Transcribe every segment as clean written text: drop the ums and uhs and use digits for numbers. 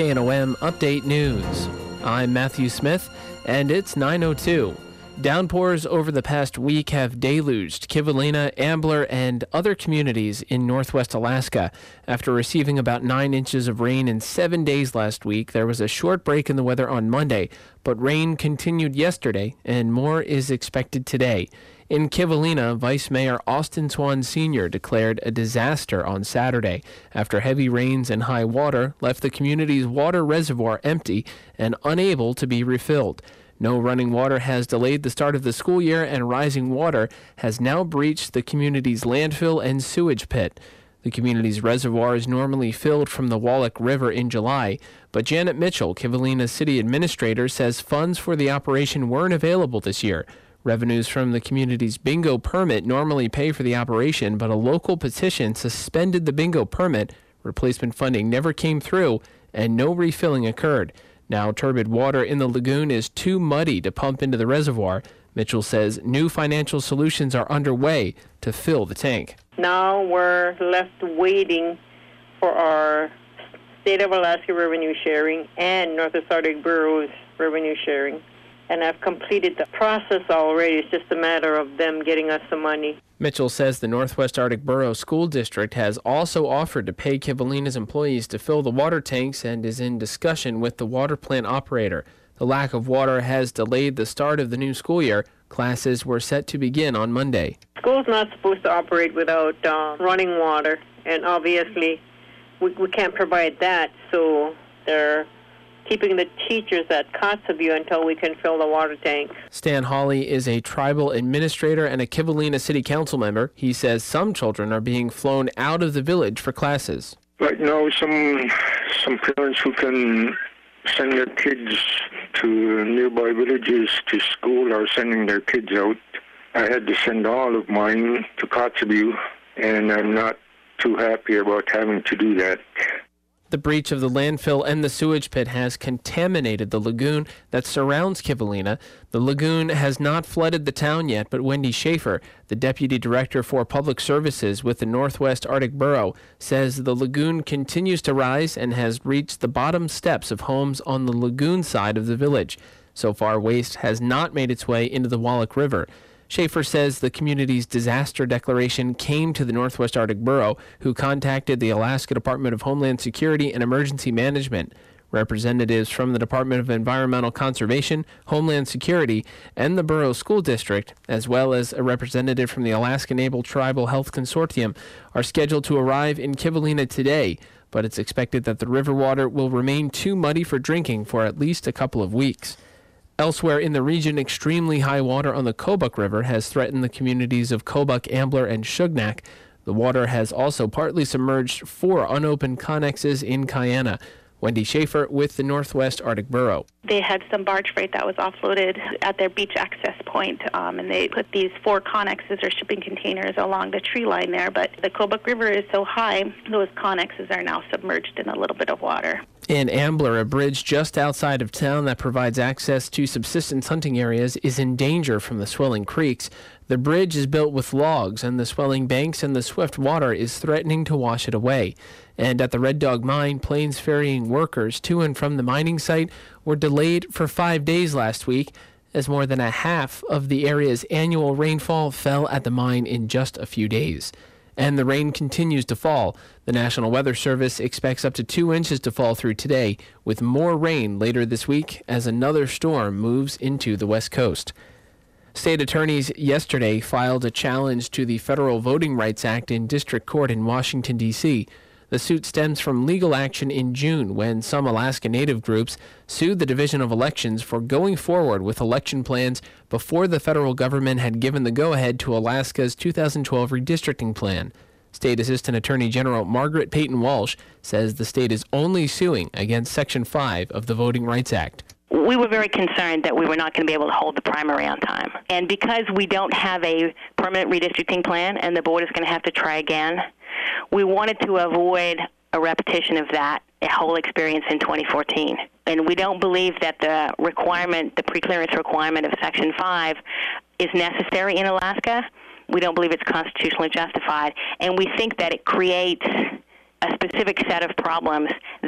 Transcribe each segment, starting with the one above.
KNOM Update News. I'm Matthew Smith, and it's 9:02. Downpours over the past week have deluged Kivalina, Ambler, and other communities in northwest Alaska. After receiving about 9 inches of rain in 7 days last week, there was a short break in the weather on Monday, but rain continued yesterday, and more is expected today. In Kivalina, Vice Mayor Austin Swan Sr. declared a disaster on Saturday after heavy rains and high water left the community's water reservoir empty and unable to be refilled. No running water has delayed the start of the school year, and rising water has now breached the community's landfill and sewage pit. The community's reservoir is normally filled from the Wallach River in July, but Janet Mitchell, Kivalina's city administrator, says funds for the operation weren't available this year. Revenues from the community's bingo permit normally pay for the operation, but a local petition suspended the bingo permit. Replacement funding never came through, and no refilling occurred. Now, turbid water in the lagoon is too muddy to pump into the reservoir. Mitchell says new financial solutions are underway to fill the tank. Now we're left waiting for our State of Alaska revenue sharing and Northwest Arctic Borough's revenue sharing. And I've completed the process already. It's just a matter of them getting us the money. Mitchell says the Northwest Arctic Borough School District has also offered to pay Kivalina's employees to fill the water tanks and is in discussion with the water plant operator. The lack of water has delayed the start of the new school year. Classes were set to begin on Monday. School's not supposed to operate without running water, and obviously we can't provide that, so they're keeping the teachers at Kotzebue until we can fill the water tank. Stan Hawley is a tribal administrator and a Kivalina City Council member. He says some children are being flown out of the village for classes. Right now, some parents who can send their kids to nearby villages to school are sending their kids out. I had to send all of mine to Kotzebue, and I'm not too happy about having to do that. The breach of the landfill and the sewage pit has contaminated the lagoon that surrounds Kivalina. The lagoon has not flooded the town yet, but Wendy Schaefer, the Deputy Director for Public Services with the Northwest Arctic Borough, says the lagoon continues to rise and has reached the bottom steps of homes on the lagoon side of the village. So far, waste has not made its way into the Wallach River. Schaefer says the community's disaster declaration came to the Northwest Arctic Borough, who contacted the Alaska Department of Homeland Security and Emergency Management. Representatives from the Department of Environmental Conservation, Homeland Security, and the Borough School District, as well as a representative from the Alaska Naval Tribal Health Consortium, are scheduled to arrive in Kivalina today, but it's expected that the river water will remain too muddy for drinking for at least a couple of weeks. Elsewhere in the region, extremely high water on the Kobuk River has threatened the communities of Kobuk, Ambler, and Shugnak. The water has also partly submerged 4 unopened connexes in Kayana. Wendy Schaefer with the Northwest Arctic Borough. They had some barge freight that was offloaded at their beach access point, and they put these 4 connexes or shipping containers along the tree line there. But the Kobuk River is so high, those connexes are now submerged in a little bit of water. In Ambler, a bridge just outside of town that provides access to subsistence hunting areas is in danger from the swelling creeks. The bridge is built with logs, and the swelling banks and the swift water is threatening to wash it away. And at the Red Dog Mine, planes ferrying workers to and from the mining site were delayed for 5 days last week, as more than a half of the area's annual rainfall fell at the mine in just a few days. And the rain continues to fall. The National Weather Service expects up to 2 inches to fall through today, with more rain later this week as another storm moves into the West Coast. State attorneys yesterday filed a challenge to the Federal Voting Rights Act in district court in Washington, D.C. The suit stems from legal action in June when some Alaska Native groups sued the Division of Elections for going forward with election plans before the federal government had given the go-ahead to Alaska's 2012 redistricting plan. State Assistant Attorney General Margaret Peyton Walsh says the state is only suing against Section 5 of the Voting Rights Act. We were very concerned that we were not going to be able to hold the primary on time. And because we don't have a permanent redistricting plan and the board is going to have to try again, we wanted to avoid a repetition of that whole experience in 2014. And we don't believe that the requirement, the preclearance requirement of Section 5 is necessary in Alaska. We don't believe it's constitutionally justified. And we think that it creates a specific set of problems that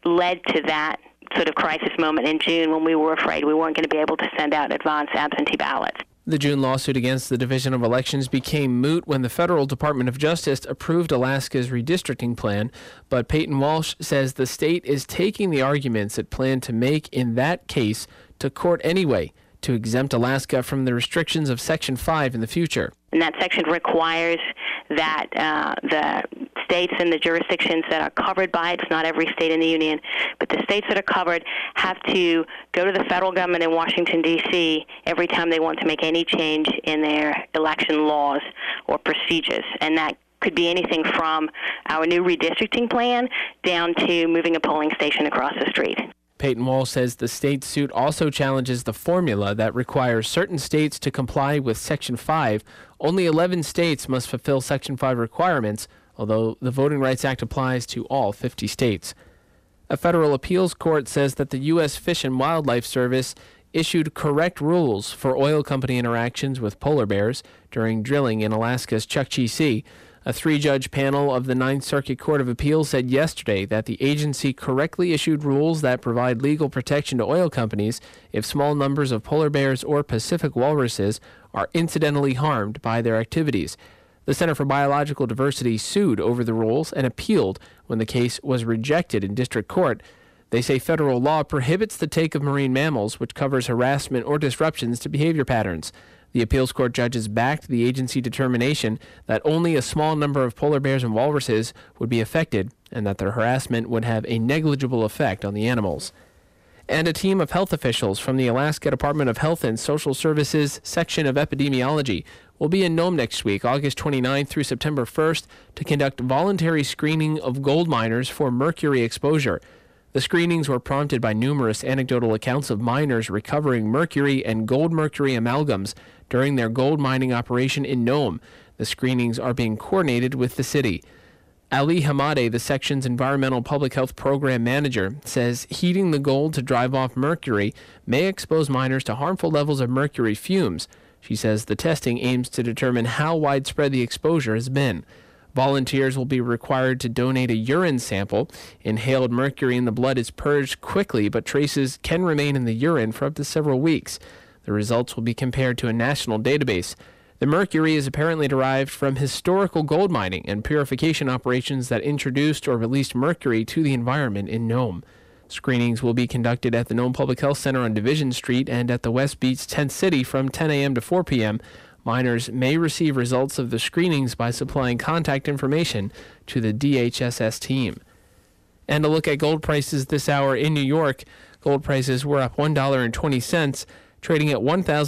led to that sort of crisis moment in June when we were afraid we weren't going to be able to send out advance absentee ballots. The June lawsuit against the Division of Elections became moot when the Federal Department of Justice approved Alaska's redistricting plan, but Peyton Walsh says the state is taking the arguments it planned to make in that case to court anyway, to exempt Alaska from the restrictions of Section 5 in the future. And that section requires that the states and the jurisdictions that are covered by it, it's not every state in the union, but the states that are covered have to go to the federal government in Washington, D.C. every time they want to make any change in their election laws or procedures. And that could be anything from our new redistricting plan down to moving a polling station across the street. Peyton Walsh says the state suit also challenges the formula that requires certain states to comply with Section 5. Only 11 states must fulfill Section 5 requirements, although the Voting Rights Act applies to all 50 states. A federal appeals court says that the U.S. Fish and Wildlife Service issued correct rules for oil company interactions with polar bears during drilling in Alaska's Chukchi Sea. A three-judge panel of the Ninth Circuit Court of Appeals said yesterday that the agency correctly issued rules that provide legal protection to oil companies if small numbers of polar bears or Pacific walruses are incidentally harmed by their activities. The Center for Biological Diversity sued over the rules and appealed when the case was rejected in district court. They say federal law prohibits the take of marine mammals, which covers harassment or disruptions to behavior patterns. The appeals court judges backed the agency determination that only a small number of polar bears and walruses would be affected and that their harassment would have a negligible effect on the animals. And a team of health officials from the Alaska Department of Health and Social Services section of epidemiology will be in Nome next week, August 29th through September 1st, to conduct voluntary screening of gold miners for mercury exposure. The screenings were prompted by numerous anecdotal accounts of miners recovering mercury and gold-mercury amalgams during their gold mining operation in Nome. The screenings are being coordinated with the city. Ali Hamade, the section's environmental public health program manager, says heating the gold to drive off mercury may expose miners to harmful levels of mercury fumes. She says the testing aims to determine how widespread the exposure has been. Volunteers will be required to donate a urine sample. Inhaled mercury in the blood is purged quickly, but traces can remain in the urine for up to several weeks. The results will be compared to a national database. The mercury is apparently derived from historical gold mining and purification operations that introduced or released mercury to the environment in Nome. Screenings will be conducted at the Nome Public Health Center on Division Street and at the West Beach Tent City from 10 a.m. to 4 p.m. Miners may receive results of the screenings by supplying contact information to the DHSS team. And a look at gold prices this hour in New York. Gold prices were up $1.20, trading at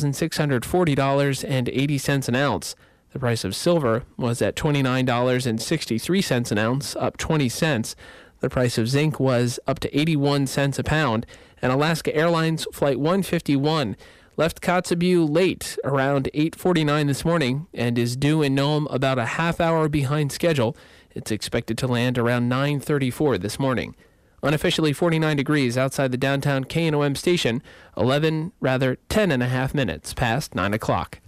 $1,640.80 an ounce. The price of silver was at $29.63 an ounce, up 20 cents. The price of zinc was up to 81 cents a pound. And Alaska Airlines Flight 151 left Kotzebue late, around 8:49 this morning, and is due in Nome about a half hour behind schedule. It's expected to land around 9:34 this morning. Unofficially 49 degrees outside the downtown KNOM station, 10 and a half minutes past 9 o'clock.